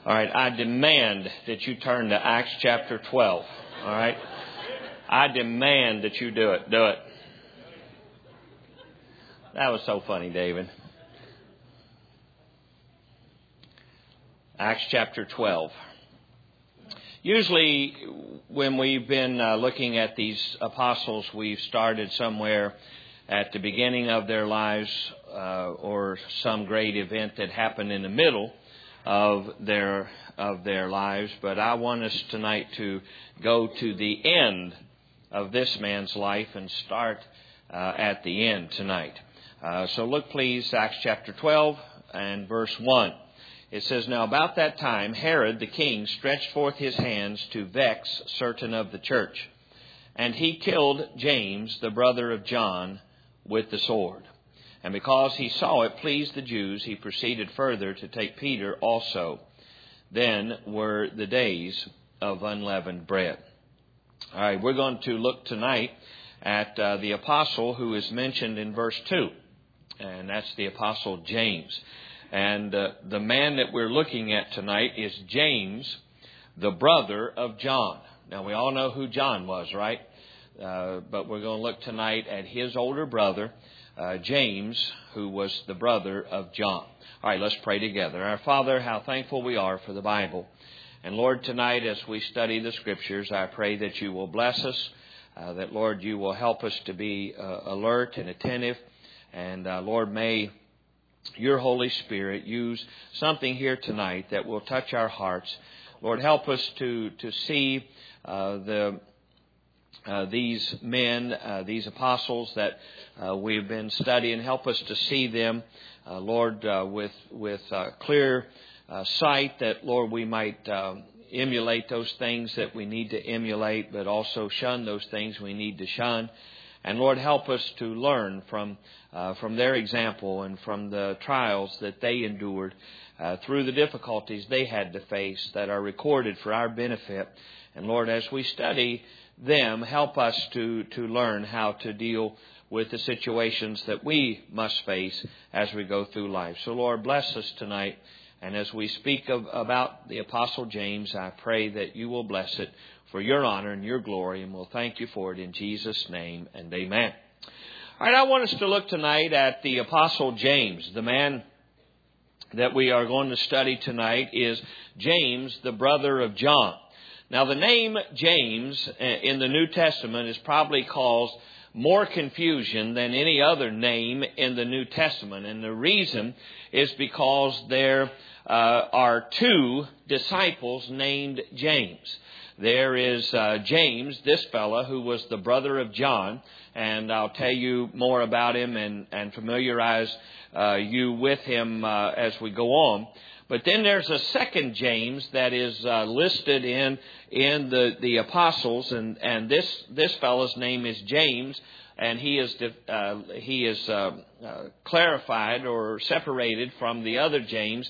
All right, I demand that you turn to Acts chapter 12. All right? I demand that you do it. Do it. That was so funny, David. Acts chapter 12. Usually when we've been looking at these apostles, we've started somewhere at the beginning of their lives or some great event that happened in the middle of their lives. But I want us tonight to go to the end of this man's life and start at the end tonight. So look please, Acts chapter 12 and verse 1. It says, "Now about that time Herod the king stretched forth his hands to vex certain of the church. And he killed James, the brother of John, with the sword. And because he saw it pleased the Jews, he proceeded further to take Peter also. Then were the days of unleavened bread." All right, we're going to look tonight at the apostle who is mentioned in verse 2. And that's the apostle James. And the man that we're looking at tonight is James, the brother of John. Now, we all know who John was, right? But we're going to look tonight at his older brother, James, who was the brother of John. All right, let's pray together. Our Father, how thankful we are for the Bible. And Lord, tonight as we study the Scriptures, I pray that you will bless us, that, Lord, you will help us to be alert and attentive. And, Lord, may your Holy Spirit use something here tonight that will touch our hearts. Lord, help us to see these men, these apostles that we've been studying. Help us to see them, Lord, with clear sight that, Lord, we might emulate those things that we need to emulate, but also shun those things we need to shun. And Lord, help us to learn from their example and from the trials that they endured through the difficulties they had to face that are recorded for our benefit. And Lord, as we study them, help us to learn how to deal with the situations that we must face as we go through life. So Lord, bless us tonight. And as we speak about the Apostle James, I pray that you will bless it for your honor and your glory, and we'll thank you for it in Jesus' name, and amen. All right, I want us to look tonight at the Apostle James. The man that we are going to study tonight is James, the brother of John. Now, the name James in the New Testament is probably caused more confusion than any other name in the New Testament. And the reason is because there are two disciples named James. There is James, this fella, who was the brother of John. And I'll tell you more about him and familiarize you with him as we go on. But then there's a second James that is listed in the apostles, and this fellow's name is James, and he is clarified or separated from the other James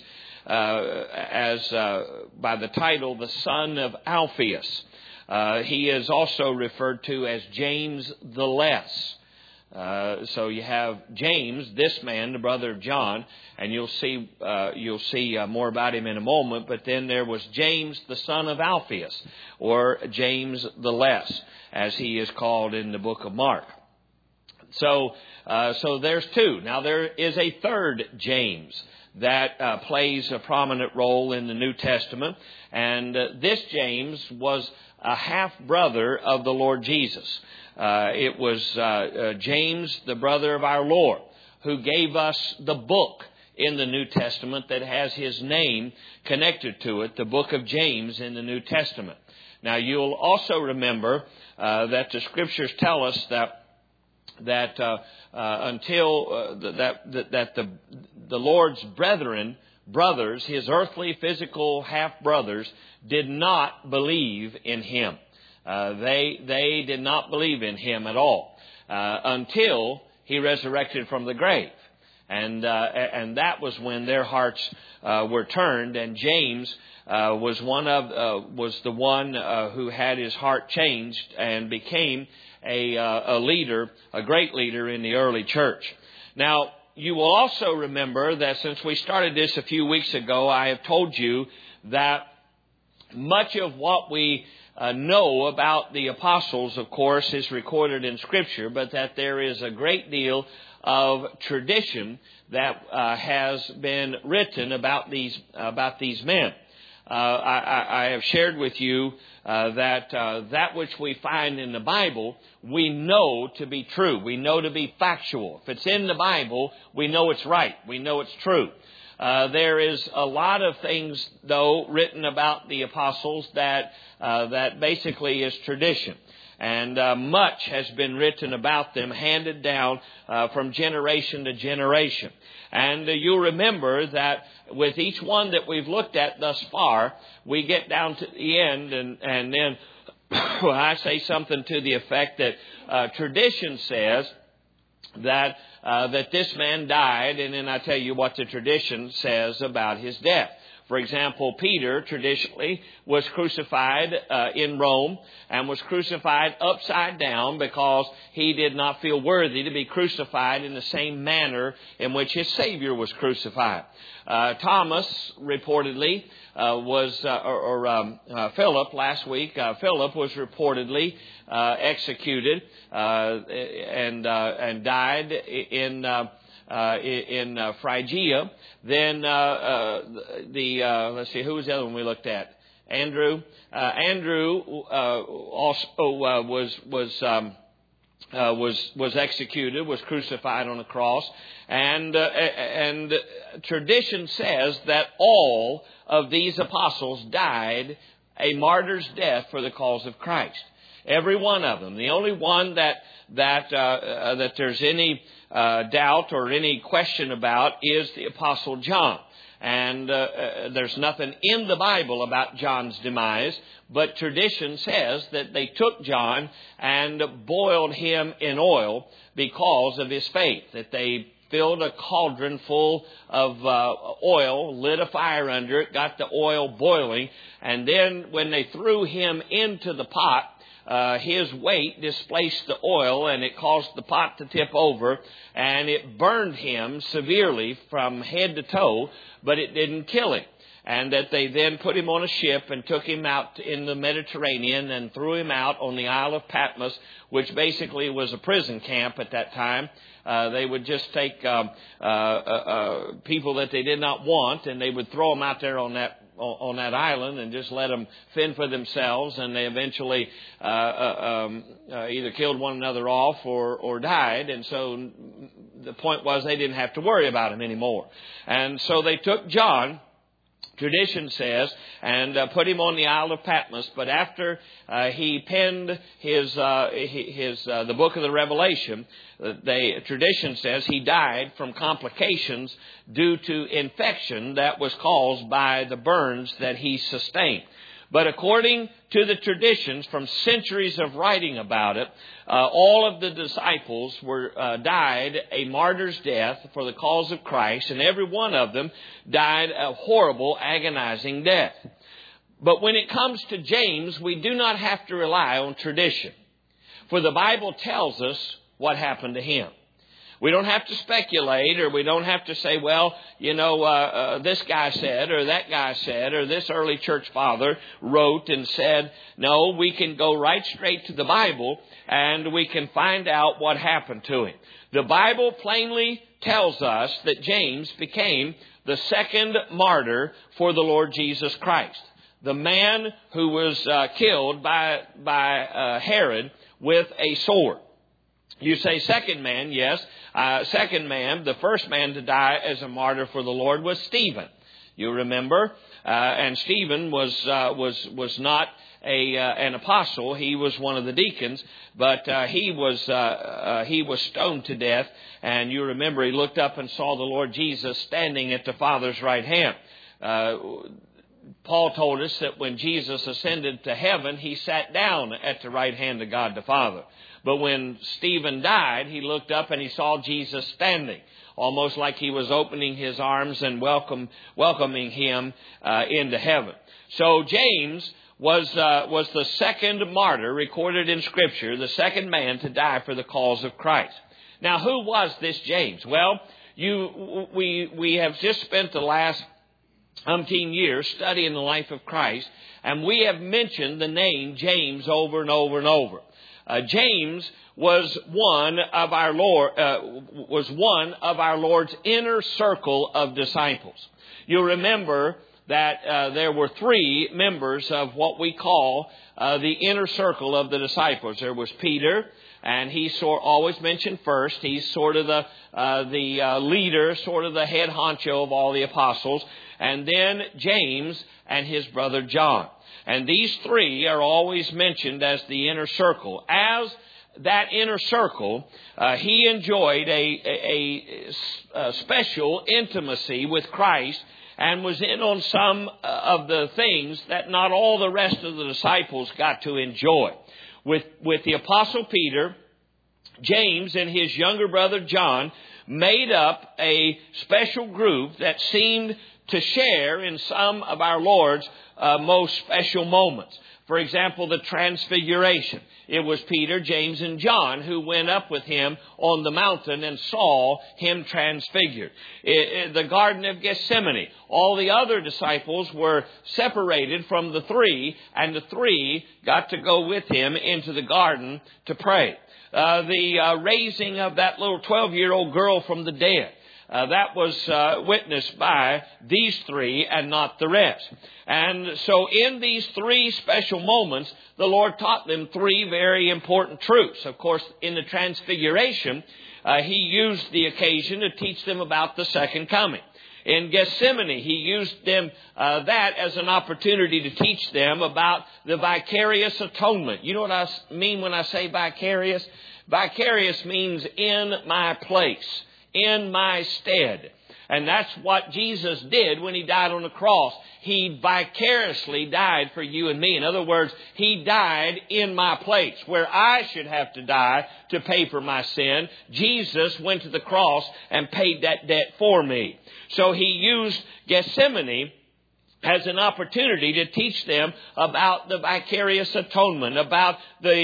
as by the title the son of Alphaeus. He is also referred to as James the Less. So you have James, this man, the brother of John, and you'll see more about him in a moment. But then there was James, the son of Alphaeus, or James the Less, as he is called in the book of Mark. So there's two. Now there is a third James that plays a prominent role in the New Testament, and this James was a half brother of the Lord Jesus. It was James, the brother of our Lord, who gave us the book in the New Testament that has his name connected to it, the book of James in the New Testament. Now, you'll also remember that the Scriptures tell us that the Lord's brothers, his earthly, physical half-brothers, did not believe in him. They did not believe in him at all until he resurrected from the grave. And that was when their hearts were turned. And James was the one who had his heart changed and became a leader, a great leader in the early church. Now, you will also remember that since we started this a few weeks ago, I have told you that much of what we know about the apostles, of course, is recorded in Scripture, but that there is a great deal of tradition that has been written about these men. I have shared with you that which we find in the Bible, we know to be true. We know to be factual. If it's in the Bible, we know it's right. We know it's true. There is a lot of things, though, written about the apostles that basically is tradition. And much has been written about them, handed down from generation to generation. And you'll remember that with each one that we've looked at thus far, we get down to the end, and then I say something to the effect that tradition says that this man died, and then I tell you what the tradition says about his death. For example, Peter traditionally was crucified in Rome and was crucified upside down because he did not feel worthy to be crucified in the same manner in which his Savior was crucified. Thomas reportedly Philip last week. Philip was reportedly executed and died in Phrygia. Then let's see, who was the other one we looked at? Andrew. Andrew also was executed, was crucified on a cross, and tradition says that all of these apostles died a martyr's death for the cause of Christ. Every one of them. The only one that there's any doubt or any question about is the Apostle John. And there's nothing in the Bible about John's demise, but tradition says that they took John and boiled him in oil because of his faith, that they filled a cauldron full of oil, lit a fire under it, got the oil boiling, and then when they threw him into the pot, his weight displaced the oil, and it caused the pot to tip over, and it burned him severely from head to toe, but it didn't kill him. And that they then put him on a ship and took him out in the Mediterranean and threw him out on the Isle of Patmos, which basically was a prison camp at that time. They would just take people that they did not want, and they would throw them out there on that island and just let them fend for themselves, and they eventually either killed one another off or died. And so the point was they didn't have to worry about him anymore. And so they took John, tradition says, and put him on the Isle of Patmos. But after he penned the book of the Revelation, tradition says he died from complications due to infection that was caused by the burns that he sustained. But according to the traditions from centuries of writing about it, all of the disciples died a martyr's death for the cause of Christ, and every one of them died a horrible, agonizing death. But when it comes to James, we do not have to rely on tradition, for the Bible tells us what happened to him. We don't have to speculate, or we don't have to say, well, this guy said, or that guy said, or this early church father wrote and said. No, we can go right straight to the Bible, and we can find out what happened to him. The Bible plainly tells us that James became the second martyr for the Lord Jesus Christ. The man who was killed by Herod with a sword. You say second man, yes. Second man, the first man to die as a martyr for the Lord was Stephen. You remember? And Stephen was not an apostle. He was one of the deacons, but he was stoned to death. And you remember he looked up and saw the Lord Jesus standing at the Father's right hand. Paul told us that when Jesus ascended to heaven, he sat down at the right hand of God the Father. But when Stephen died, he looked up and he saw Jesus standing, almost like he was opening his arms and welcoming him into heaven. So James was the second martyr recorded in Scripture, the second man to die for the cause of Christ. Now, who was this James? Well, we have just spent the last umpteen years studying the life of Christ, and we have mentioned the name James over and over and over. James was one of our Lord's inner circle of disciples. You'll remember that there were three members of what we call the inner circle of the disciples. There was Peter, and he's always mentioned first. He's sort of the leader, sort of the head honcho of all the apostles. And then James and his brother John. And these three are always mentioned as the inner circle. As that inner circle, he enjoyed a special intimacy with Christ and was in on some of the things that not all the rest of the disciples got to enjoy. With the Apostle Peter, James and his younger brother John made up a special group that seemed to share in some of our Lord's most special moments. For example, the Transfiguration. It was Peter, James, and John who went up with him on the mountain and saw him transfigured. The Garden of Gethsemane. All the other disciples were separated from the three, and the three got to go with him into the garden to pray. The raising of that little 12-year-old girl from the dead. That was witnessed by these three and not the rest. And so in these three special moments, the Lord taught them three very important truths. Of course, in the Transfiguration, He used the occasion to teach them about the second coming. In Gethsemane, He used them that as an opportunity to teach them about the vicarious atonement. You know what I mean when I say vicarious? Vicarious means in my place, in my stead. And that's what Jesus did when He died on the cross. He vicariously died for you and me. In other words, He died in my place. Where I should have to die to pay for my sin, Jesus went to the cross and paid that debt for me. So He used Gethsemane as an opportunity to teach them about the vicarious atonement, about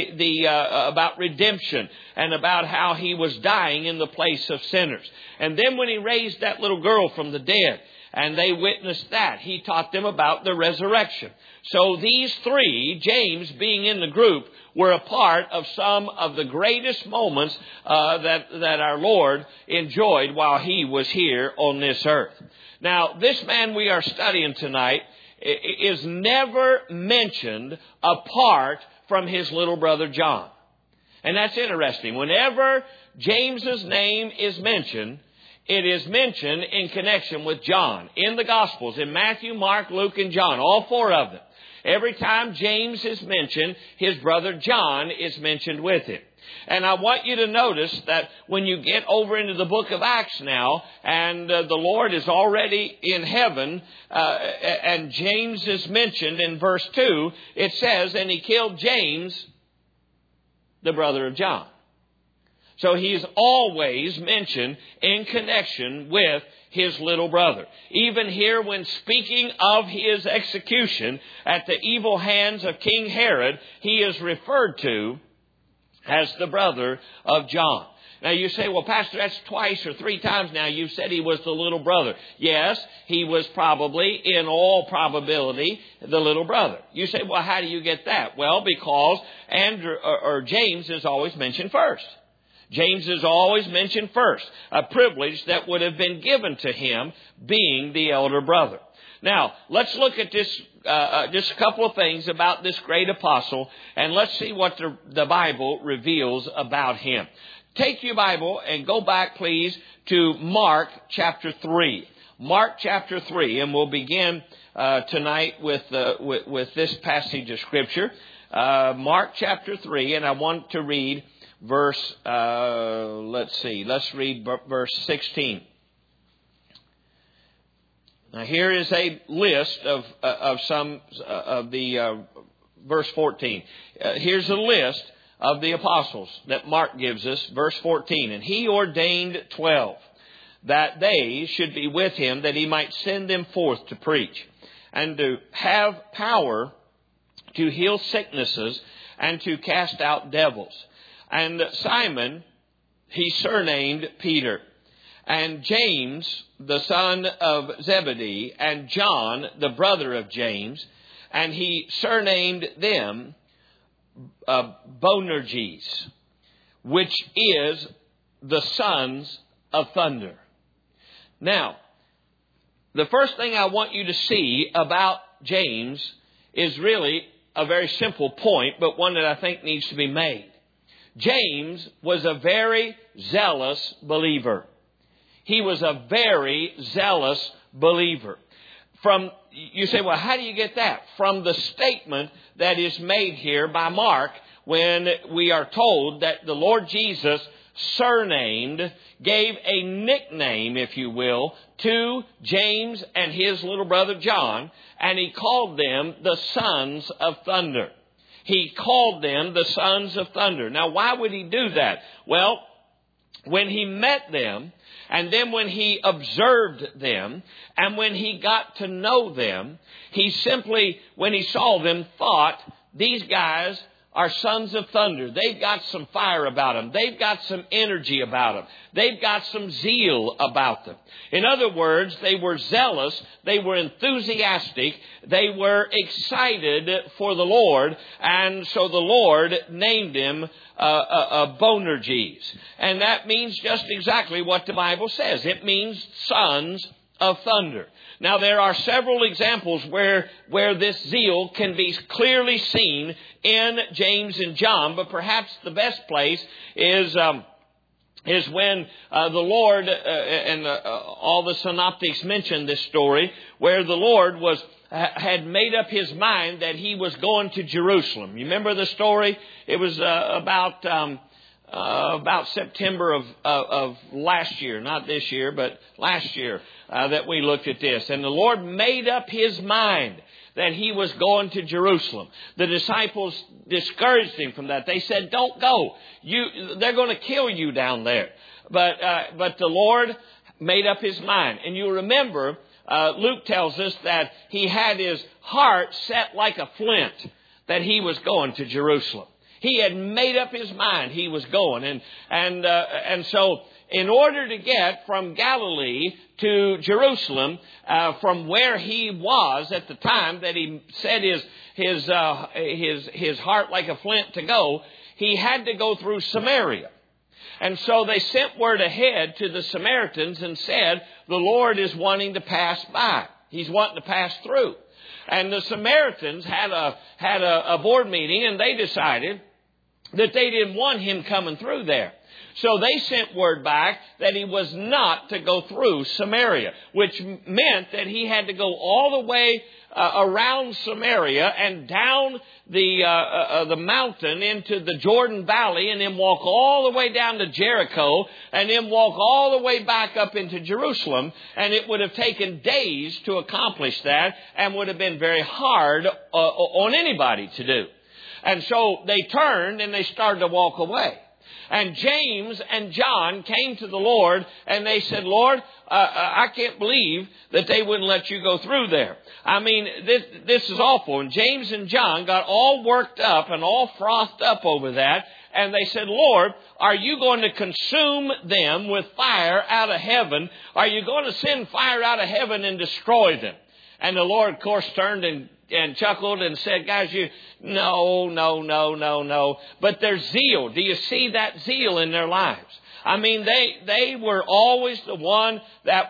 about redemption, and about how He was dying in the place of sinners. And then when He raised that little girl from the dead, and they witnessed that, He taught them about the resurrection. So these three, James being in the group, were a part of some of the greatest moments that our Lord enjoyed while He was here on this earth. Now, this man we are studying tonight is never mentioned apart from his little brother John. And that's interesting. Whenever James's name is mentioned, it is mentioned in connection with John. In the Gospels, in Matthew, Mark, Luke, and John, all four of them. Every time James is mentioned, his brother John is mentioned with him. And I want you to notice that when you get over into the book of Acts now, and the Lord is already in heaven, and James is mentioned in verse 2, it says, and He killed James, the brother of John. So He's always mentioned in connection with his little brother. Even here when speaking of his execution at the evil hands of King Herod, he is referred to as the brother of John. Now you say, well, Pastor, that's twice or three times now you've said he was the little brother. Yes, he was probably, in all probability, the little brother. You say, well, how do you get that? Well, because James is always mentioned first. James is always mentioned first, a privilege that would have been given to him being the elder brother. Now, let's look at this, just a couple of things about this great apostle, and let's see what the Bible reveals about him. Take your Bible and go back, please, to Mark chapter 3. Mark chapter 3, and we'll begin tonight with this passage of Scripture. Mark chapter 3, and I want to read verse, let's read verse 16. Now here is a list of some of the verse 14. Here's a list of the apostles that Mark gives us. Verse 14. And He ordained 12 that they should be with Him, that He might send them forth to preach and to have power to heal sicknesses and to cast out devils. And Simon He surnamed Peter, and James, the son of Zebedee, and John, the brother of James, and he surnamed them Boanerges, which is the sons of thunder. Now, the first thing I want you to see about James is really a very simple point, but one that I think needs to be made. James was a very zealous believer. He was a very zealous believer. You say, well, how do you get that? From the statement that is made here by Mark when we are told that the Lord Jesus gave a nickname, if you will, to James and his little brother John, and he called them the sons of thunder. He called them the sons of thunder. Now, why would he do that? Well, when he met them, and then when he observed them, and when he got to know them, he simply, when he saw them, thought, these guys are sons of thunder. They've got some fire about them. They've got some energy about them. They've got some zeal about them. In other words, they were zealous. They were enthusiastic. They were excited for the Lord. And so the Lord named him Boanerges. And that means just exactly what the Bible says. It means sons of thunder. Now, there are several examples where this zeal can be clearly seen in James and John, but perhaps the best place is when the Lord, all the synoptics mention this story, where the Lord had made up his mind that he was going to Jerusalem. You remember the story? It was about September of last year, not this year, but last year, that we looked at this. And the Lord made up his mind that he was going to Jerusalem. The disciples discouraged him from that. They said, don't go. They're going to kill you down there. But the Lord made up his mind. And you remember, Luke tells us that he had his heart set like a flint that he was going to Jerusalem. He had made up his mind he was going. And so in order to get from Galilee to Jerusalem, from where he was at the time that he set his heart like a flint to go, he had to go through Samaria. And so they sent word ahead to the Samaritans and said, the Lord is wanting to pass by. He's wanting to pass through. And the Samaritans had a board meeting, and they decided that they didn't want him coming through there. So they sent word back that he was not to go through Samaria, which meant that he had to go all the way around Samaria and down the mountain into the Jordan Valley, and then walk all the way down to Jericho, and then walk all the way back up into Jerusalem. And it would have taken days to accomplish that, and would have been very hard on anybody to do. And so they turned and they started to walk away. And James and John came to the Lord and they said, Lord, I can't believe that they wouldn't let you go through there. I mean, this is awful. And James and John got all worked up and all frothed up over that. And they said, Lord, are you going to consume them with fire out of heaven? Are you going to send fire out of heaven and destroy them? And the Lord, of course, turned and chuckled and said, guys, no. But their zeal, do you see that zeal in their lives? I mean, they were always the ones that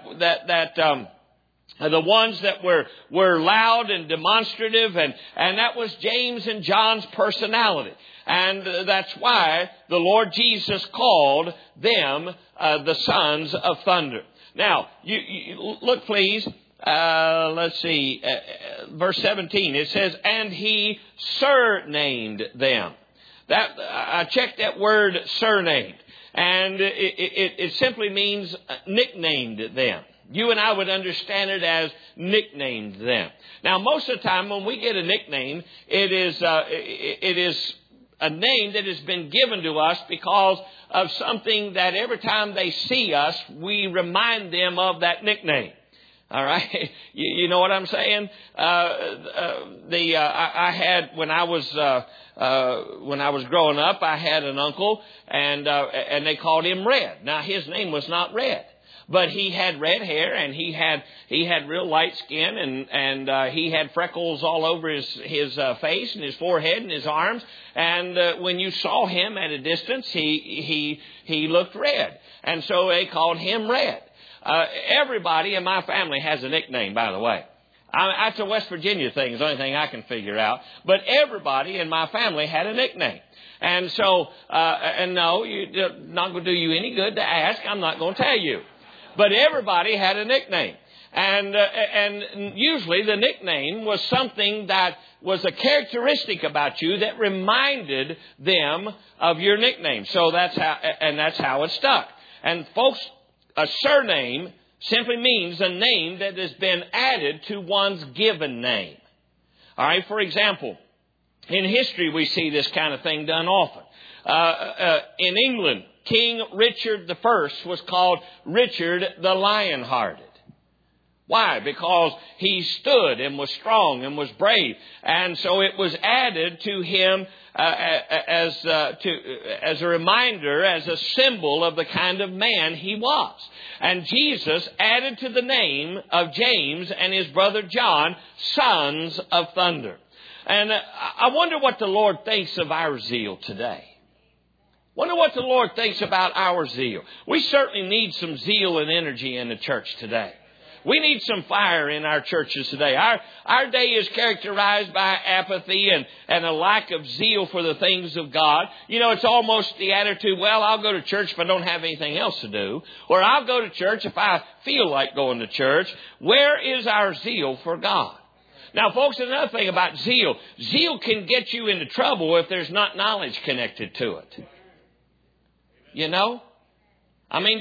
were loud and demonstrative, and that was James and John's personality. And that's why the Lord Jesus called them the sons of thunder. Now, you look, please. Let's see, verse 17, it says, and he surnamed them. I checked that word surnamed, and it simply means nicknamed them. You and I would understand it as nicknamed them. Now, most of the time when we get a nickname, it is a name that has been given to us because of something that every time they see us, we remind them of that nickname. All right, you know what I'm saying? I had when I was growing up, I had an uncle, and they called him Red. Now his name was not Red, But he had red hair, and he had real light skin, and he had freckles all over his face and his forehead and his arms. And when you saw him at a distance, he looked red, and so they called him Red. Everybody in my family has a nickname, by the way. That's a West Virginia thing, is the only thing I can figure out. But everybody in my family had a nickname. And so, and no, it's not going to do you any good to ask. I'm not going to tell you. But everybody had a nickname. And usually the nickname was something that was a characteristic about you that reminded them of your nickname. So that's how it stuck. And folks, a surname simply means a name that has been added to one's given name. All right, for example, in history we see this kind of thing done often. In England, King Richard I was called Richard the Lionhearted. Why? Because he stood and was strong and was brave. And so it was added to him as a reminder, as a symbol of the kind of man he was. And Jesus added to the name of James and his brother John, sons of thunder. And I wonder what the Lord thinks of our zeal today. Wonder what the Lord thinks about our zeal. We certainly need some zeal and energy in the church today. We need some fire in our churches today. Our day is characterized by apathy and a lack of zeal for the things of God. You know, it's almost the attitude, well, I'll go to church if I don't have anything else to do. Or I'll go to church if I feel like going to church. Where is our zeal for God? Now, folks, another thing about zeal. Zeal can get you into trouble if there's not knowledge connected to it. You know? I mean,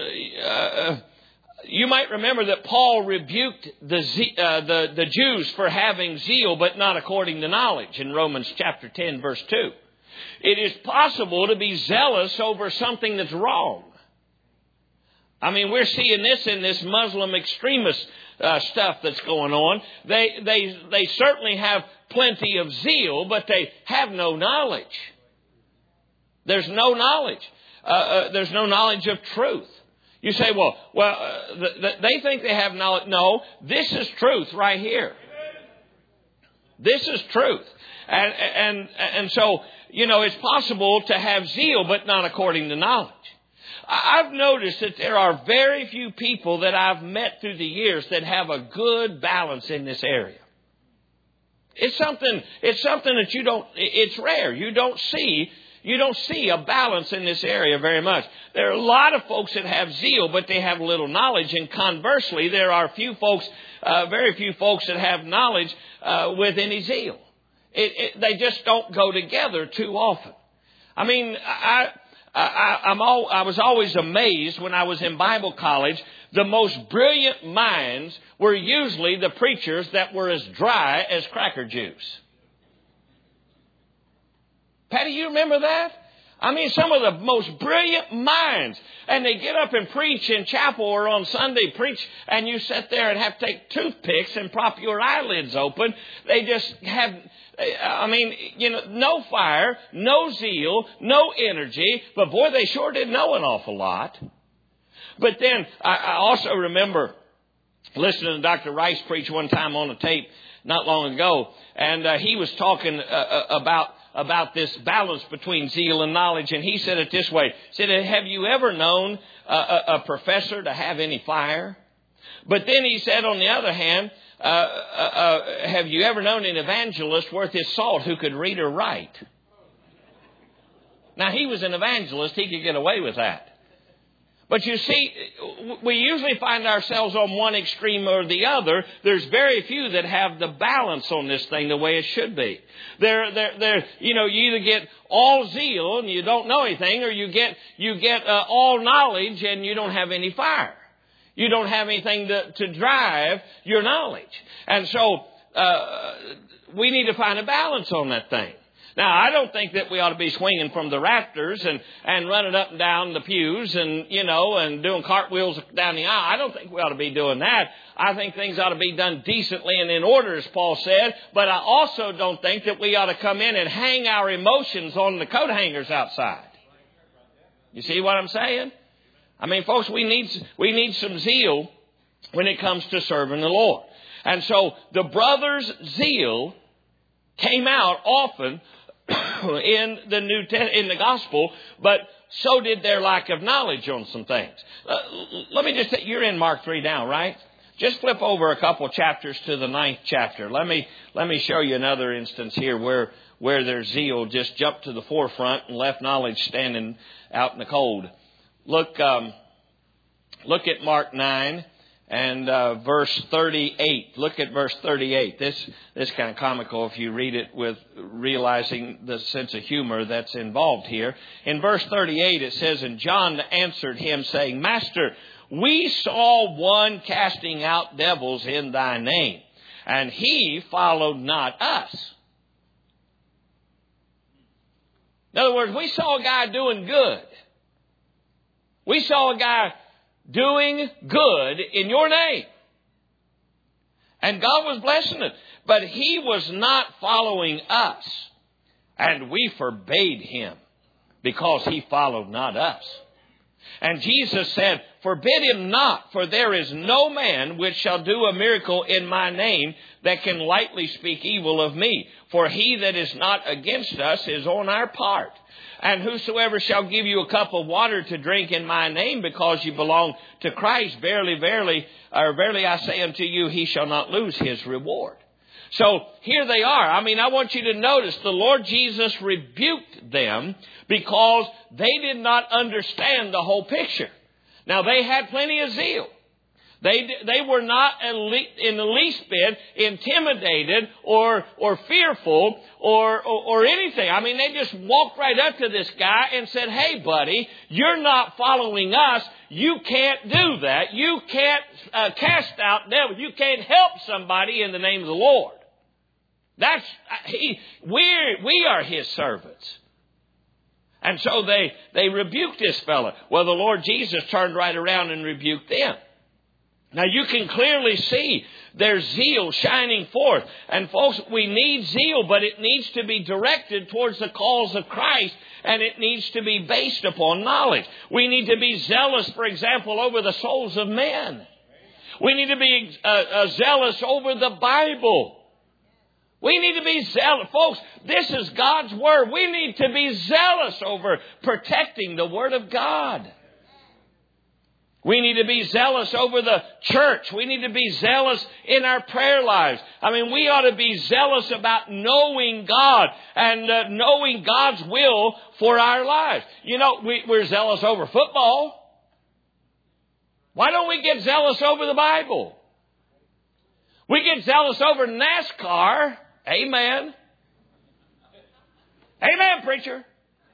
you might remember that Paul rebuked the Jews for having zeal, but not according to knowledge, in Romans chapter 10, verse 2. It is possible to be zealous over something that's wrong. I mean, we're seeing this in this Muslim extremist stuff that's going on. They certainly have plenty of zeal, but they have no knowledge. There's no knowledge. There's no knowledge of truth. You say, well, they think they have knowledge. No, this is truth right here. This is truth. And so, you know, it's possible to have zeal, but not according to knowledge. I've noticed that there are very few people that I've met through the years that have a good balance in this area. It's something that it's rare. You don't see a balance in this area very much. There are a lot of folks that have zeal, but they have little knowledge. And conversely, there are very few folks that have knowledge with any zeal. They just don't go together too often. I mean, I was always amazed when I was in Bible college. The most brilliant minds were usually the preachers that were as dry as cracker juice. Patty, you remember that? I mean, some of the most brilliant minds. And they get up and preach in chapel or on Sunday, preach, and you sit there and have to take toothpicks and prop your eyelids open. They just have, I mean, you know, no fire, no zeal, no energy. But boy, they sure did know an awful lot. But then I also remember listening to Dr. Rice preach one time on a tape not long ago. And he was talking about this balance between zeal and knowledge. And he said it this way. He said, have you ever known a professor to have any fire? But then he said, on the other hand, have you ever known an evangelist worth his salt who could read or write? Now, he was an evangelist. He could get away with that. But you see, we usually find ourselves on one extreme or the other. There's very few that have the balance on this thing the way it should be. You either get all zeal and you don't know anything, or you get all knowledge and you don't have any fire. You don't have anything to drive your knowledge. And so we need to find a balance on that thing. Now, I don't think that we ought to be swinging from the rafters and running up and down the pews and doing cartwheels down the aisle. I don't think we ought to be doing that. I think things ought to be done decently and in order, as Paul said. But I also don't think that we ought to come in and hang our emotions on the coat hangers outside. You see what I'm saying? I mean, folks, we need some zeal when it comes to serving the Lord. And so the brothers' zeal came out often in the gospel, but so did their lack of knowledge on some things. Let me just say, you're in Mark 3 now, right? Just flip over a couple chapters to the 9th chapter. Let me show you another instance here where their zeal just jumped to the forefront and left knowledge standing out in the cold. Look at Mark 9 and verse 38. Look at verse 38. This is kind of comical if you read it with realizing the sense of humor that's involved here. In verse 38 it says, "And John answered him, saying, Master, we saw one casting out devils in thy name, and he followed not us." In other words, we saw a guy doing good. We saw a guy doing good in your name. And God was blessing it. But he was not following us. And we forbade him because he followed not us. And Jesus said, "Forbid him not, for there is no man which shall do a miracle in my name that can lightly speak evil of me. For he that is not against us is on our part. And whosoever shall give you a cup of water to drink in my name, because you belong to Christ, verily I say unto you, he shall not lose his reward." So here they are. I mean, I want you to notice the Lord Jesus rebuked them because they did not understand the whole picture. Now, they had plenty of zeal. They were not in the least bit intimidated or fearful or anything. I mean, they just walked right up to this guy and said, "Hey, buddy, you're not following us. You can't do that. You can't cast out devils. You can't help somebody in the name of the Lord." We are his servants. And so they rebuked this fella. Well, the Lord Jesus turned right around and rebuked them. Now you can clearly see their zeal shining forth. And folks, we need zeal, but it needs to be directed towards the cause of Christ, and it needs to be based upon knowledge. We need to be zealous, for example, over the souls of men. We need to be zealous over the Bible. We need to be zealous. Folks, this is God's Word. We need to be zealous over protecting the Word of God. We need to be zealous over the church. We need to be zealous in our prayer lives. I mean, we ought to be zealous about knowing God and knowing God's will for our lives. You know, we're zealous over football. Why don't we get zealous over the Bible? We get zealous over NASCAR. Amen. Amen, preacher.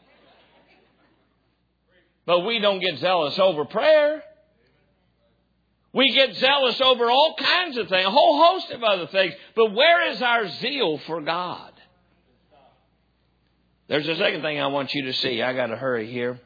But we don't get zealous over prayer. We get zealous over all kinds of things, a whole host of other things. But where is our zeal for God? There's a second thing I want you to see. I got to hurry here.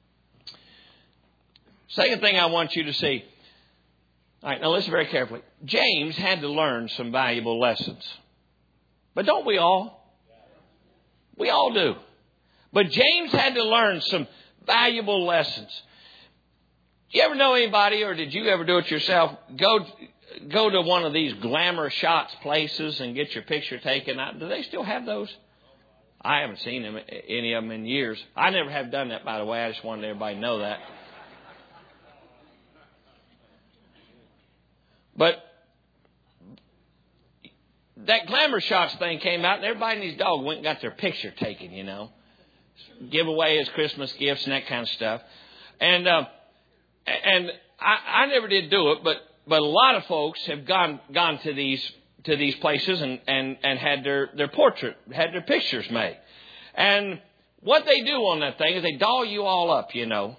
Second thing I want you to see. All right, now listen very carefully. James had to learn some valuable lessons. But don't we all? We all do. But James had to learn some valuable lessons. You ever know anybody, or did you ever do it yourself, go to one of these glamour shots places and get your picture taken? Do they still have those? I haven't seen them, any of them in years. I never have done that, by the way. I just wanted everybody to know that. But that glamour shots thing came out, and everybody and his dog went and got their picture taken, you know. Give away as Christmas gifts and that kind of stuff. And I never did do it, but a lot of folks have gone to these places and had their portrait, had their pictures made. And what they do on that thing is they doll you all up, you know.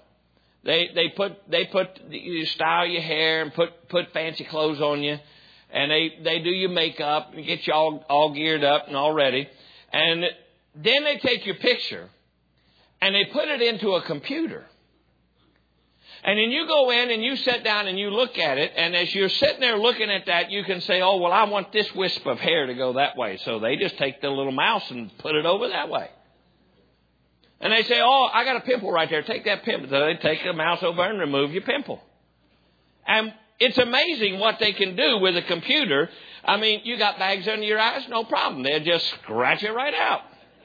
You style your hair and put fancy clothes on you, and they do your makeup and get you all geared up and all ready. And then they take your picture and they put it into a computer. And then you go in and you sit down and you look at it. And as you're sitting there looking at that, you can say, "Oh, well, I want this wisp of hair to go that way." So they just take the little mouse and put it over that way. And they say, oh, I got a pimple right there. Take that pimple. So they take the mouse over and remove your pimple. And it's amazing what they can do with a computer. I mean, you got bags under your eyes, no problem. They'll just scratch it right out.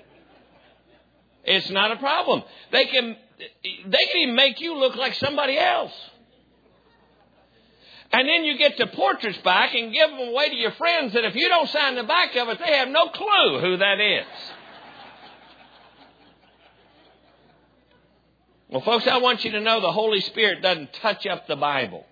It's not a problem. They can even make you look like somebody else. And then you get the portraits back and give them away to your friends. And if you don't sign the back of it, they have no clue who that is. Well, folks, I want you to know the Holy Spirit doesn't touch up the Bible.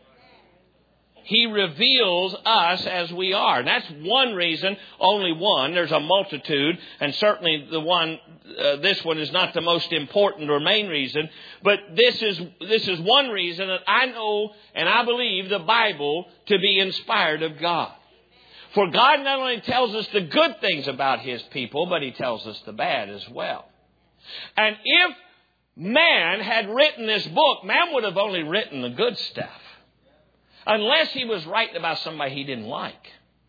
He reveals us as we are. And that's one reason, only one. There's a multitude, and certainly this one is not the most important or main reason. But this is one reason that I know and I believe the Bible to be inspired of God. For God not only tells us the good things about His people, but He tells us the bad as well. And if man had written this book, man would have only written the good stuff. Unless he was writing about somebody he didn't like.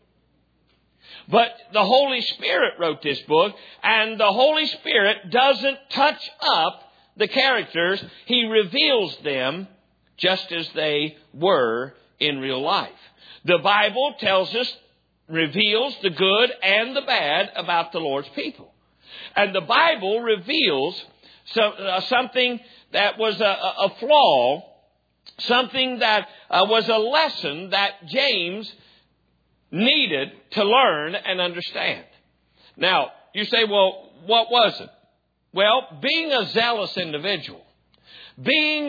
But the Holy Spirit wrote this book, and the Holy Spirit doesn't touch up the characters. He reveals them just as they were in real life. The Bible tells us, reveals the good and the bad about the Lord's people. And the Bible reveals something that was a flaw, something that was a lesson that James needed to learn and understand. Now, you say, well, what was it? Well, being a zealous individual, being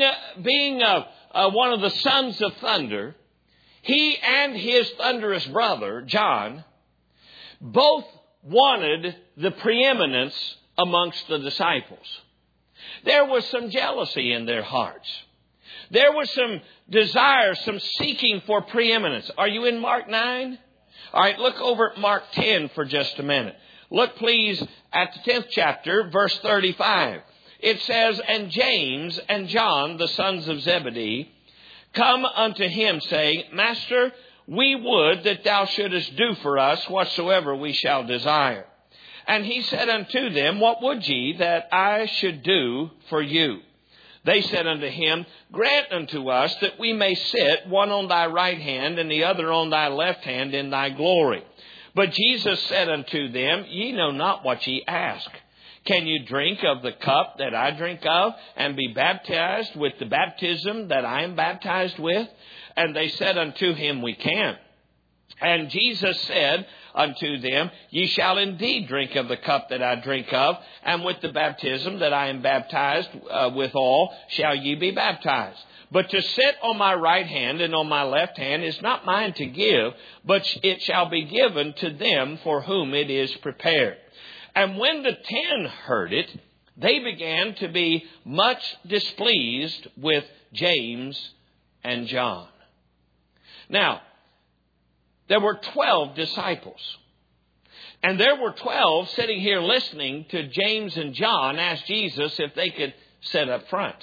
one of the sons of thunder, he and his thunderous brother, John, both wanted the preeminence amongst the disciples. There was some jealousy in their hearts. There was some desire, some seeking for preeminence. Are you in Mark 9? All right, look over at Mark 10 for just a minute. Look, please, at the 10th chapter, verse 35. It says, and James and John, the sons of Zebedee, come unto him, saying, Master, we would that thou shouldest do for us whatsoever we shall desire. And he said unto them, what would ye that I should do for you? They said unto him, grant unto us that we may sit, one on thy right hand and the other on thy left hand in thy glory. But Jesus said unto them, ye know not what ye ask. Can you drink of the cup that I drink of, and be baptized with the baptism that I am baptized with? And they said unto him, we can. And Jesus said unto them, ye shall indeed drink of the cup that I drink of, and with the baptism that I am baptized withal shall ye be baptized. But to sit on my right hand and on my left hand is not mine to give, but it shall be given to them for whom it is prepared. And when the 10 heard it, they began to be much displeased with James and John. Now, there were 12 disciples. And there were 12 sitting here listening to James and John ask Jesus if they could sit up front.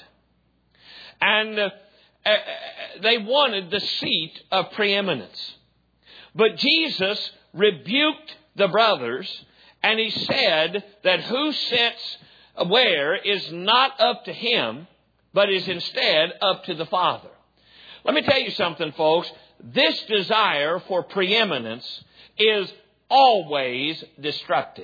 And they wanted the seat of preeminence. But Jesus rebuked the brothers, and he said that who sits where is not up to him, but is instead up to the Father. Let me tell you something, folks. This desire for preeminence is always destructive.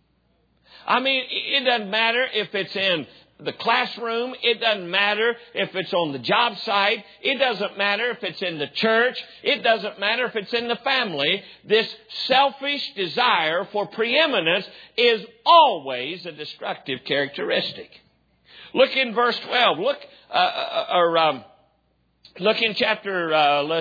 I mean, it doesn't matter if it's in the classroom. It doesn't matter if it's on the job site. It doesn't matter if it's in the church. It doesn't matter if it's in the family. This selfish desire for preeminence is always a destructive characteristic. Look in verse 12. Look in chapter,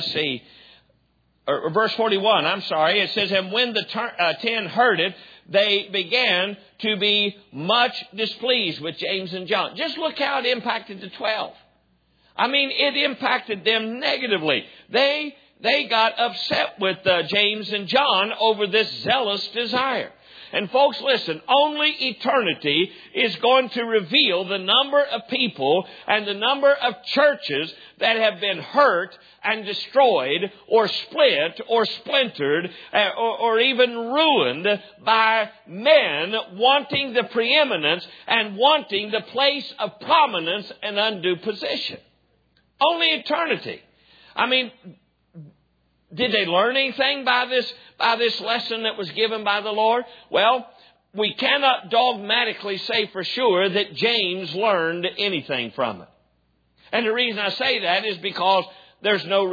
verse 41, It says, and when the 10 heard it, they began to be much displeased with James and John. Just look how it impacted the 12. I mean, it impacted them negatively. They got upset with James and John over this zealous desire. And folks, listen, only eternity is going to reveal the number of people and the number of churches that have been hurt and destroyed or split or splintered or even ruined by men wanting the preeminence and wanting the place of prominence and undue position. Only eternity. I mean, did they learn anything by this lesson that was given by the Lord? Well, we cannot dogmatically say for sure that James learned anything from it. And the reason I say that is because there's nothing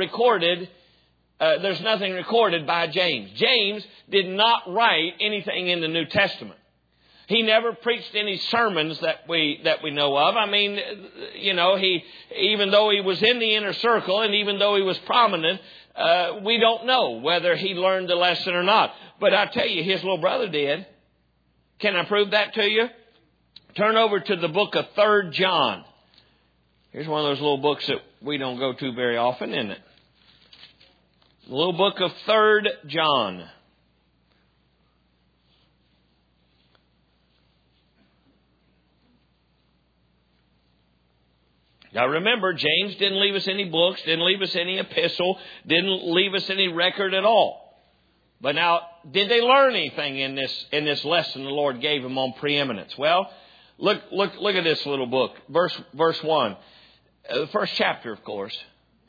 recorded by James. James did not write anything in the New Testament. He never preached any sermons that we know of. I mean, he, even though he was in the inner circle and even though he was prominent, we don't know whether he learned the lesson or not. But I tell you, his little brother did. Can I prove that to you? Turn over to the book of 3 John. Here's one of those little books that we don't go to very often, isn't it? The little book of 3 John. Now remember, James didn't leave us any books, didn't leave us any epistle, didn't leave us any record at all. But now, did they learn anything in this lesson the Lord gave them on preeminence? Well, look at this little book, verse 1. The first chapter, of course.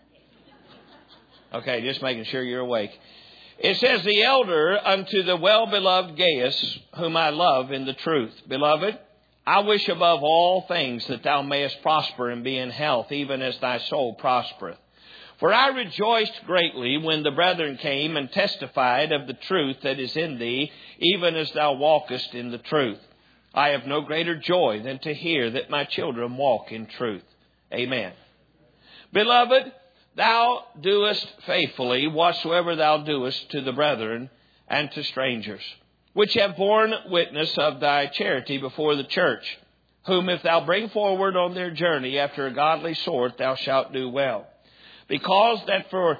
Okay, just making sure you're awake. It says, the elder unto the well-beloved Gaius, whom I love in the truth. Beloved, I wish above all things that thou mayest prosper and be in health, even as thy soul prospereth. For I rejoiced greatly when the brethren came and testified of the truth that is in thee, even as thou walkest in the truth. I have no greater joy than to hear that my children walk in truth. Amen. Beloved, thou doest faithfully whatsoever thou doest to the brethren and to strangers, which have borne witness of thy charity before the church, whom if thou bring forward on their journey after a godly sort, thou shalt do well. Because that for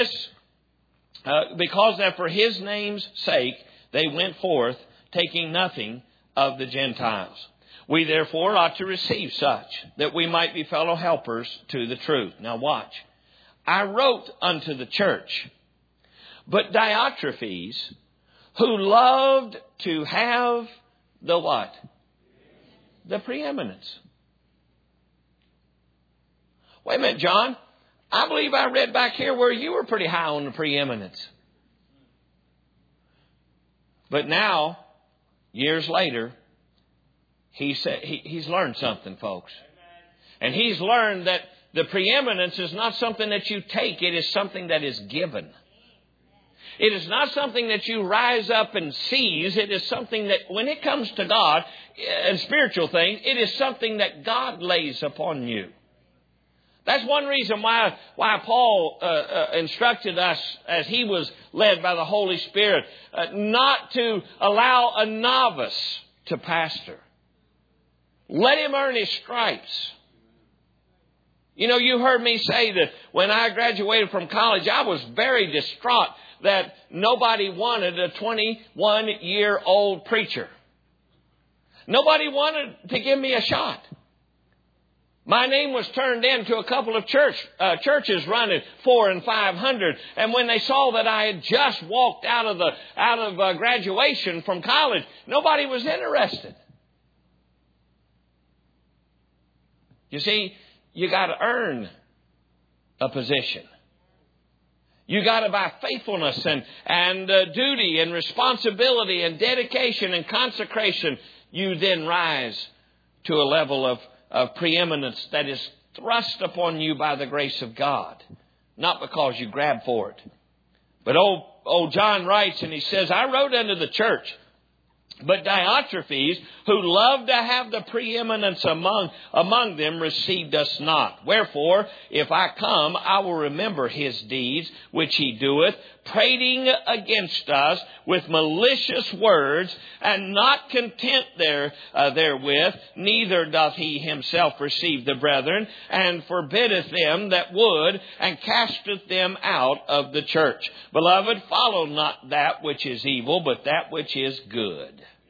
his name's sake they went forth, taking nothing of the Gentiles. We therefore ought to receive such, that we might be fellow helpers to the truth. Now watch. I wrote unto the church, but Diotrephes, who loved to have the what? The preeminence. Wait a minute, John. I believe I read back here where you were pretty high on the preeminence. But now, years later, he's learned something, folks. And he's learned that the preeminence is not something that you take. It is something that is given. It is not something that you rise up and seize. It is something that when it comes to God and spiritual things, it is something that God lays upon you. That's one reason why Paul instructed us as he was led by the Holy Spirit not to allow a novice to pastor. Let him earn his stripes. You know, you heard me say that when I graduated from college, I was very distraught that nobody wanted a 21-year-old preacher. Nobody wanted to give me a shot. My name was turned in to a couple of churches running 400 and 500. And when they saw that I had just walked out of graduation from college, nobody was interested. You see, you got to earn a position. You got to, by faithfulness and duty and responsibility and dedication and consecration, you then rise to a level of preeminence that is thrust upon you by the grace of God, not because you grab for it. But old John writes, and he says, I wrote unto the church, but Diotrephes, who loved to have the preeminence among them, received us not. Wherefore, if I come, I will remember his deeds, which he doeth, prating against us with malicious words, and not content therewith, neither doth he himself receive the brethren, and forbiddeth them that would, and casteth them out of the church. Beloved, follow not that which is evil, but that which is good.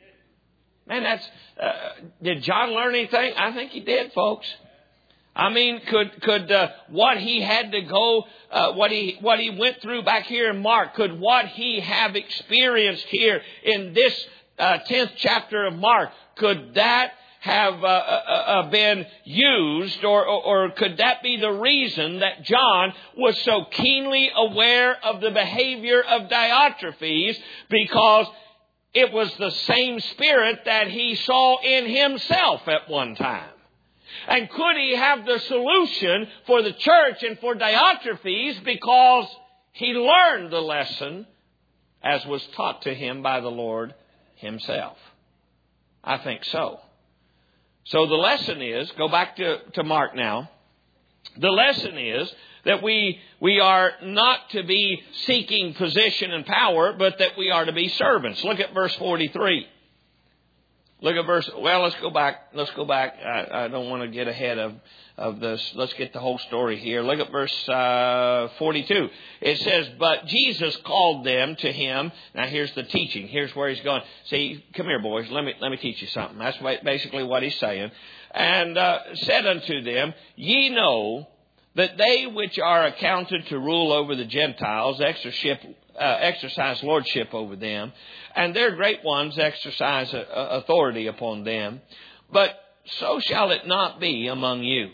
Man, did John learn anything? I think he did, folks. I mean, could what he had to go, what he went through back here in Mark, could what he have experienced here in this 10th chapter of Mark, could that have been used, or could that be the reason that John was so keenly aware of the behavior of Diotrephes? Because it was the same spirit that he saw in himself at one time. And could he have the solution for the church and for Diotrephes because he learned the lesson as was taught to him by the Lord himself? I think so. So the lesson is, go back to Mark now. The lesson is that we are not to be seeking position and power, but that we are to be servants. Look at verse 43. Let's go back. I don't want to get ahead of this. Let's get the whole story here. Look at verse 42. It says, but Jesus called them to him. Now here's the teaching. Here's where he's going. See, come here, boys. Let me teach you something. That's basically what he's saying. And said unto them, ye know that they which are accounted to rule over the Gentiles exercise lordship over them, and their great ones exercise authority upon them. But so shall it not be among you.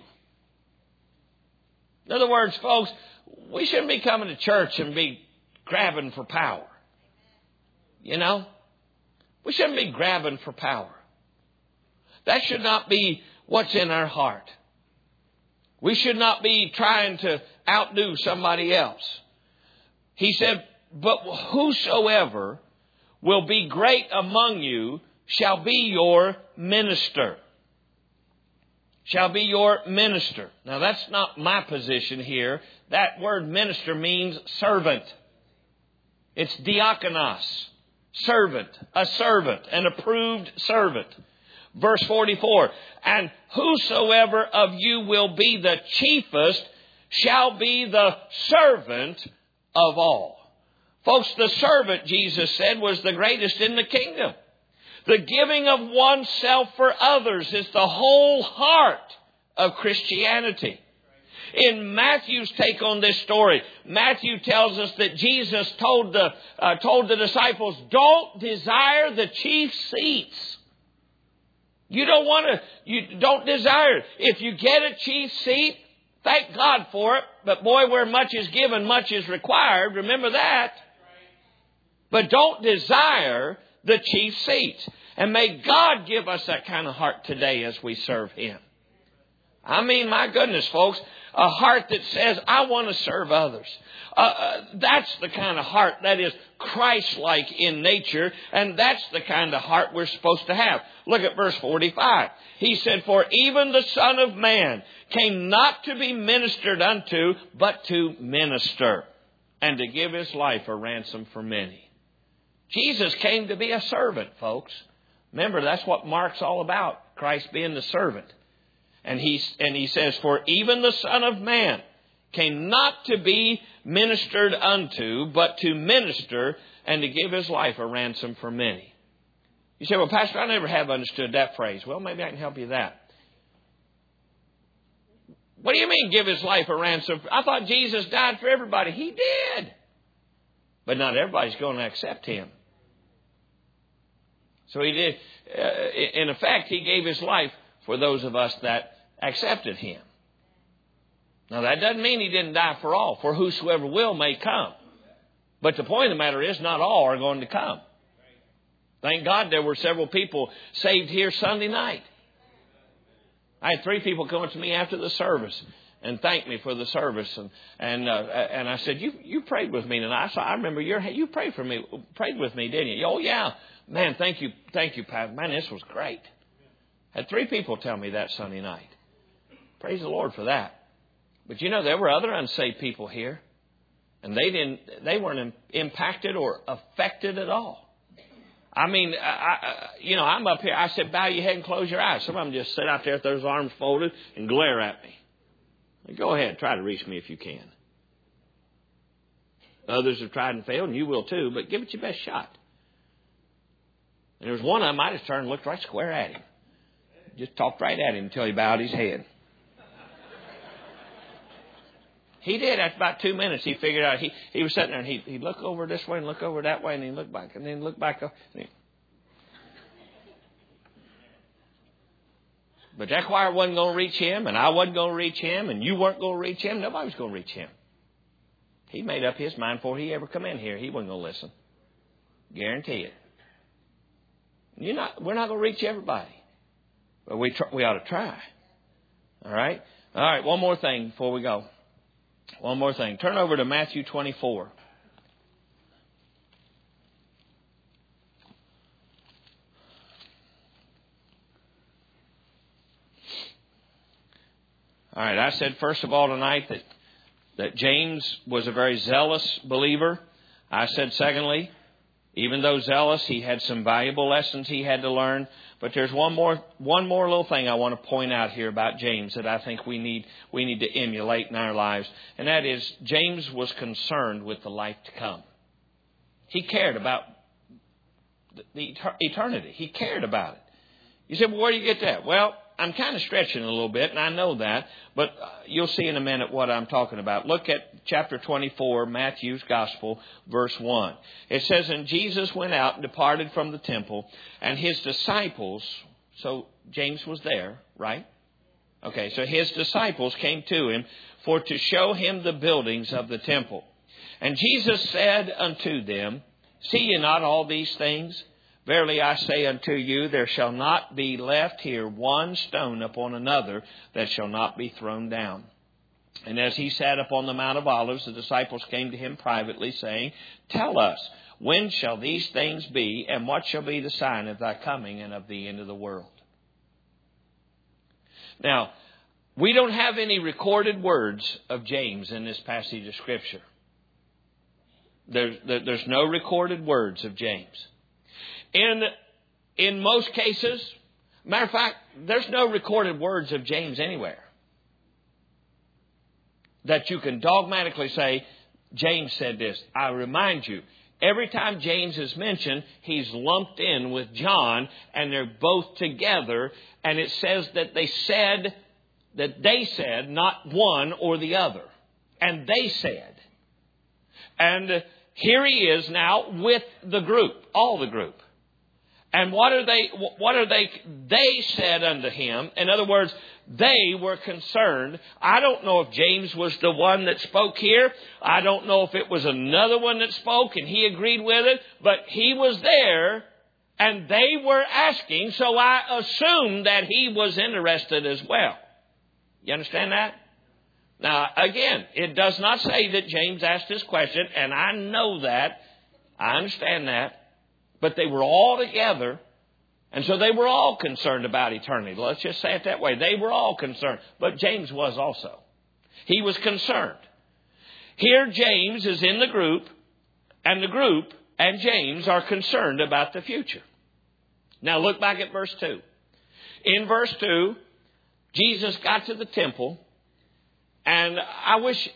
In other words, folks, we shouldn't be coming to church and be grabbing for power. You know? We shouldn't be grabbing for power. That should not be what's in our heart. We should not be trying to outdo somebody else. He said, but whosoever will be great among you shall be your minister. Shall be your minister. Now that's not my position here. That word minister means servant. It's diakonos. Servant. A servant. An approved servant. Verse 44. And whosoever of you will be the chiefest shall be the servant of all. Folks, the servant, Jesus said, was the greatest in the kingdom. The giving of oneself for others is the whole heart of Christianity. In Matthew's take on this story, Matthew tells us that Jesus told the disciples, don't desire the chief seats. You don't desire it. If you get a chief seat, thank God for it. But boy, where much is given, much is required. Remember that. But don't desire the chief seats. And may God give us that kind of heart today as we serve Him. I mean, my goodness, folks, a heart that says, I want to serve others. That's the kind of heart that is Christ-like in nature, and that's the kind of heart we're supposed to have. Look at verse 45. He said, for even the Son of Man came not to be ministered unto, but to minister, and to give His life a ransom for many. Jesus came to be a servant, folks. Remember, that's what Mark's all about, Christ being the servant. And he says, for even the Son of Man came not to be ministered unto, but to minister and to give His life a ransom for many. You say, well, Pastor, I never have understood that phrase. Well, maybe I can help you with that. What do you mean, give His life a ransom? I thought Jesus died for everybody. He did. But not everybody's going to accept Him. So He did. In effect, He gave His life for those of us that accepted Him. Now, that doesn't mean He didn't die for all, for whosoever will may come. But the point of the matter is, not all are going to come. Thank God there were several people saved here Sunday night. I had 3 people come up to me after the service and thanked me for the service. And I said, you prayed with me tonight. I remember you prayed with me, didn't you? Oh, yeah. Man, thank you, Pastor. Man, this was great. I had 3 people tell me that Sunday night. Praise the Lord for that. But you know, there were other unsaved people here. And they weren't impacted or affected at all. I mean, I'm up here. I said, bow your head and close your eyes. Some of them just sit out there with those arms folded and glare at me. Go ahead, try to reach me if you can. Others have tried and failed, and you will too, but give it your best shot. And there was one of them, I just turned and looked right square at him. Just talked right at him until he bowed his head. He did. After about 2 minutes, he figured out. He was sitting there, and he'd look over this way and look over that way, and he'd look back, and then look back. But that choir wasn't going to reach him, and I wasn't going to reach him, and you weren't going to reach him. Nobody was going to reach him. He made up his mind before he ever come in here. He wasn't going to listen. Guarantee it. We're not going to reach everybody. But we ought to try. All right? All right, one more thing before we go. One more thing. Turn over to Matthew 24. All right, I said first of all tonight that James was a very zealous believer. I said secondly, even though zealous, he had some valuable lessons he had to learn. But there's one more little thing I want to point out here about James that I think we need to emulate in our lives. And that is, James was concerned with the life to come. He cared about the eternity. He cared about it. You said, well, where do you get that? Well, I'm kind of stretching a little bit, and I know that, but you'll see in a minute what I'm talking about. Look at chapter 24, Matthew's Gospel, verse 1. It says, and Jesus went out and departed from the temple, and his disciples, so James was there, right? Okay, so his disciples came to him for to show him the buildings of the temple. And Jesus said unto them, see ye not all these things? Verily I say unto you, there shall not be left here one stone upon another that shall not be thrown down. And as he sat upon the Mount of Olives, the disciples came to him privately, saying, tell us, when shall these things be, and what shall be the sign of thy coming and of the end of the world? Now, we don't have any recorded words of James in this passage of Scripture. There's no recorded words of James. In most cases, matter of fact, there's no recorded words of James anywhere that you can dogmatically say, James said this. I remind you, every time James is mentioned, he's lumped in with John, and they're both together, and it says that they said, not one or the other. And they said. And here he is now with the group, all the group. And what are they said unto him? In other words, they were concerned. I don't know if James was the one that spoke here. I don't know if it was another one that spoke and he agreed with it. But he was there and they were asking. So I assumed that he was interested as well. You understand that? Now, again, it does not say that James asked this question. And I know that. I understand that. But they were all together, and so they were all concerned about eternity. Let's just say it that way. They were all concerned, but James was also. He was concerned. Here James is in the group and James are concerned about the future. Now look back at verse 2. In verse 2, Jesus got to the temple, and I wish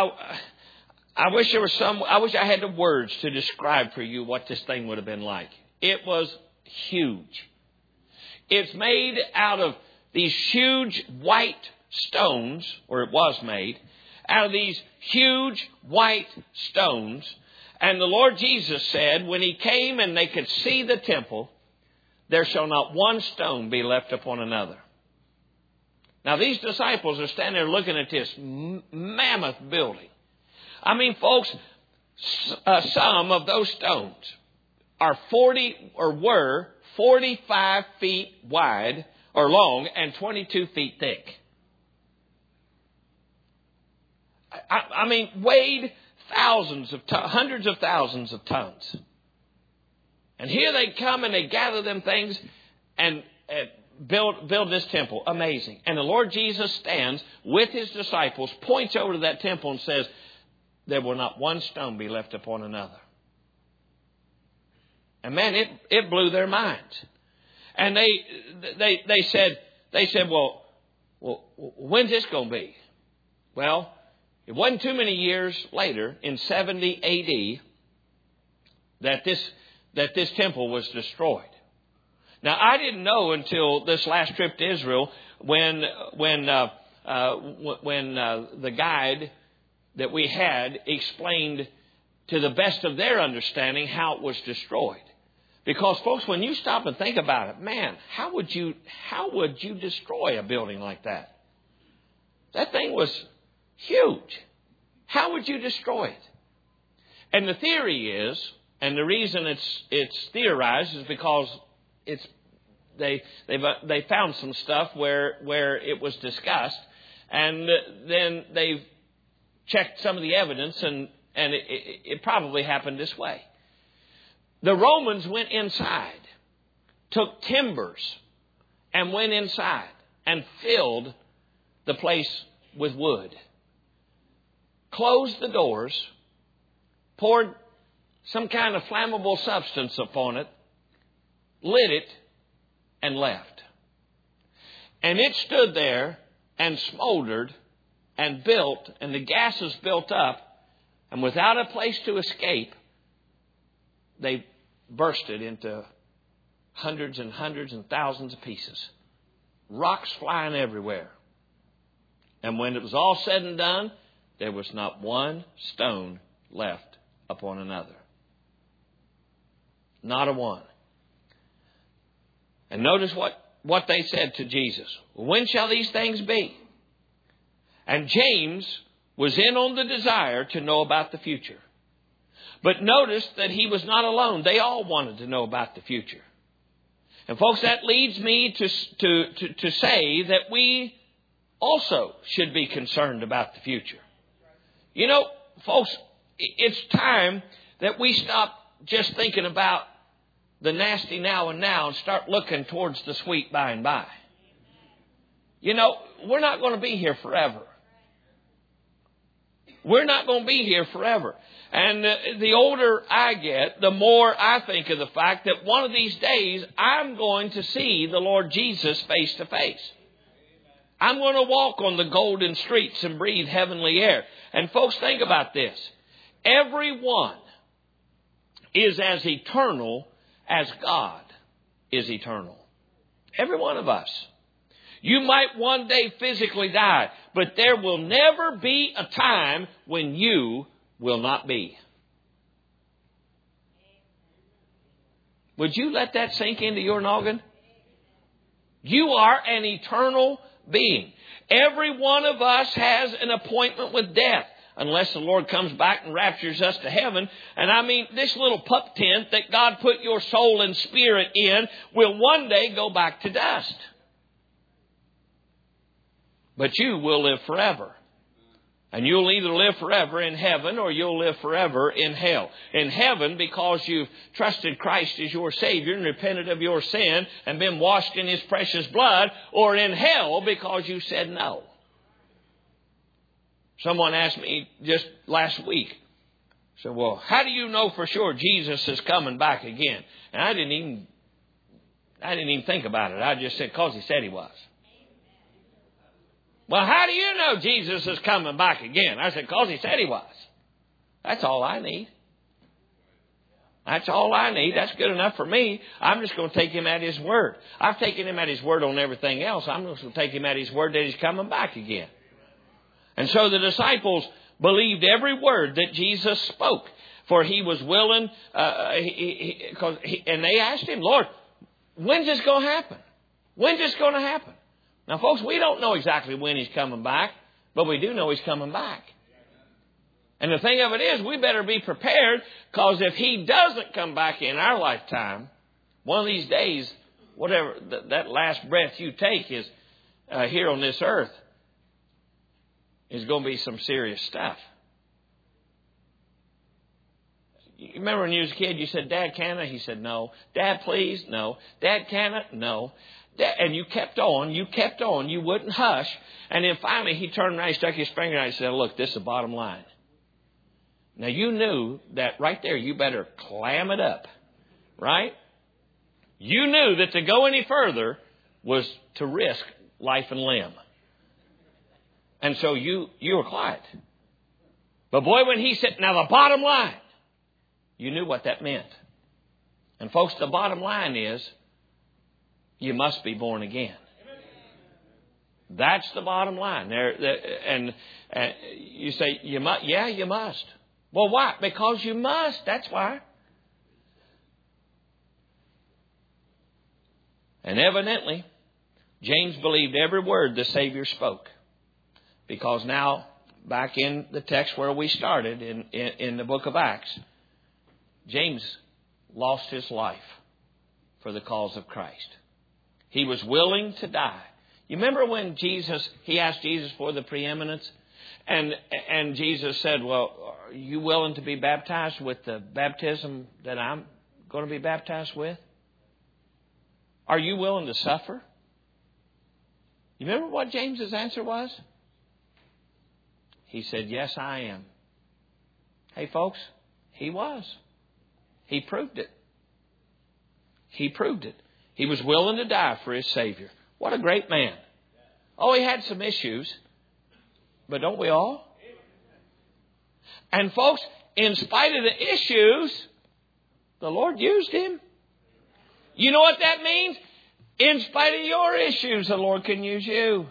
I had the words to describe for you what this thing would have been like. It was huge. It's made out of these huge white stones, or it was made, out of these huge white stones. And the Lord Jesus said, when he came and they could see the temple, there shall not one stone be left upon another. Now these disciples are standing there looking at this mammoth building. I mean, folks, some of those stones are 45 feet wide or long and 22 feet thick. I mean, weighed hundreds of thousands of tons. And here they come and they gather them things and build this temple. Amazing. And the Lord Jesus stands with his disciples, points over to that temple and says, there will not one stone be left upon another. And man, it blew their minds. And they said, well, when's this going to be? Well, it wasn't too many years later, in 70 A.D., that this temple was destroyed. Now, I didn't know until this last trip to Israel when the guide that we had explained to the best of their understanding how it was destroyed. Because, folks, when you stop and think about it, man, how would you destroy a building like that? That thing was huge. How would you destroy it? And the theory is, and the reason it's theorized is because they found some stuff where it was discussed, and then they've checked some of the evidence, and it probably happened this way. The Romans went inside, took timbers, and went inside and filled the place with wood. Closed the doors, poured some kind of flammable substance upon it, lit it, and left. And it stood there and smoldered and built, and the gases built up, and without a place to escape, they bursted into hundreds and hundreds and thousands of pieces. Rocks flying everywhere. And when it was all said and done, there was not one stone left upon another. Not a one. And notice what they said to Jesus. When shall these things be? And James was in on the desire to know about the future. But notice that he was not alone. They all wanted to know about the future. And folks, that leads me to say that we also should be concerned about the future. You know, folks, it's time that we stop just thinking about the nasty now and start looking towards the sweet by and by. You know, we're not going to be here forever. We're not going to be here forever. And the older I get, the more I think of the fact that one of these days I'm going to see the Lord Jesus face to face. I'm going to walk on the golden streets and breathe heavenly air. And folks, think about this. Everyone is as eternal as God is eternal. Every one of us. You might one day physically die, but there will never be a time when you will not be. Would you let that sink into your noggin? You are an eternal being. Every one of us has an appointment with death, unless the Lord comes back and raptures us to heaven. And I mean, this little pup tent that God put your soul and spirit in will one day go back to dust. But you will live forever. And you'll either live forever in heaven or you'll live forever in hell. In heaven, because you've trusted Christ as your Savior and repented of your sin and been washed in His precious blood. Or in hell, because you said no. Someone asked me just last week. Said, well, how do you know for sure Jesus is coming back again? And I didn't even think about it. I just said, because He said He was. Well, how do you know Jesus is coming back again? I said, because He said He was. That's all I need. That's all I need. That's good enough for me. I'm just going to take Him at His word. I've taken Him at His word on everything else. I'm just going to take Him at His word that He's coming back again. And so the disciples believed every word that Jesus spoke. For He was willing, and they asked Him, Lord, when's this going to happen? When's this going to happen? Now, folks, we don't know exactly when He's coming back, but we do know He's coming back. And the thing of it is, we better be prepared, because if He doesn't come back in our lifetime, one of these days, whatever that last breath you take is here on this earth, is going to be some serious stuff. You remember when you was a kid, you said, Dad, can I? He said, no. Dad, please? No. Dad, can I? No. And you kept on, you wouldn't hush. And then finally he turned around, he stuck his finger out and said, look, this is the bottom line. Now you knew that right there, you better clam it up, right? You knew that to go any further was to risk life and limb. And so you were quiet. But boy, when he said, now the bottom line, you knew what that meant. And folks, the bottom line is, you must be born again. That's the bottom line. And you say, you must. Yeah, you must. Well, why? Because you must. That's why. And evidently, James believed every word the Savior spoke. Because now, back in the text where we started, in the book of Acts, James lost his life for the cause of Christ. He was willing to die. You remember when he asked Jesus for the preeminence? And Jesus said, well, are you willing to be baptized with the baptism that I'm going to be baptized with? Are you willing to suffer? You remember what James's answer was? He said, yes, I am. Hey, folks, he was. He proved it. He proved it. He was willing to die for his Savior. What a great man. Oh, he had some issues. But don't we all? And folks, in spite of the issues, the Lord used him. You know what that means? In spite of your issues, the Lord can use you.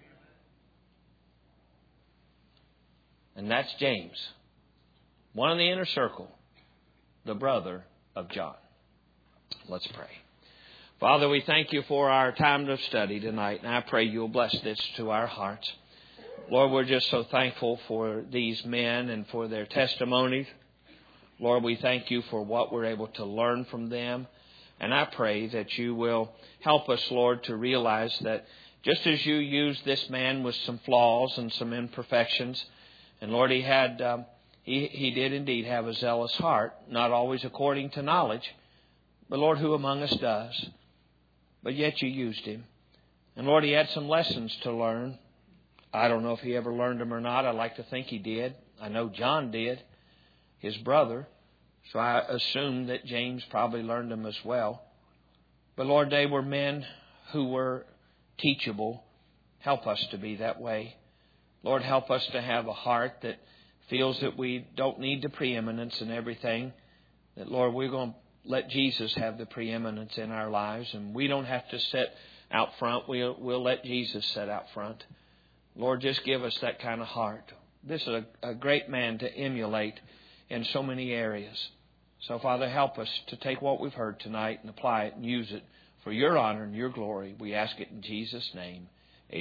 And that's James, one in the inner circle, the brother of John. Let's pray. Father, we thank you for our time of study tonight, and I pray you'll bless this to our hearts. Lord, we're just so thankful for these men and for their testimonies. Lord, we thank you for what we're able to learn from them. And I pray that you will help us, Lord, to realize that just as you used this man with some flaws and some imperfections, and Lord, he did indeed have a zealous heart, not always according to knowledge, but Lord, who among us does? But yet you used him. And Lord, he had some lessons to learn. I don't know if he ever learned them or not. I'd like to think he did. I know John did, his brother. So I assume that James probably learned them as well. But Lord, they were men who were teachable. Help us to be that way. Lord, help us to have a heart that feels that we don't need the preeminence in everything. That, Lord, we're going to let Jesus have the preeminence in our lives. And we don't have to sit out front. We'll let Jesus sit out front. Lord, just give us that kind of heart. This is a great man to emulate in so many areas. So, Father, help us to take what we've heard tonight and apply it and use it for your honor and your glory. We ask it in Jesus' name.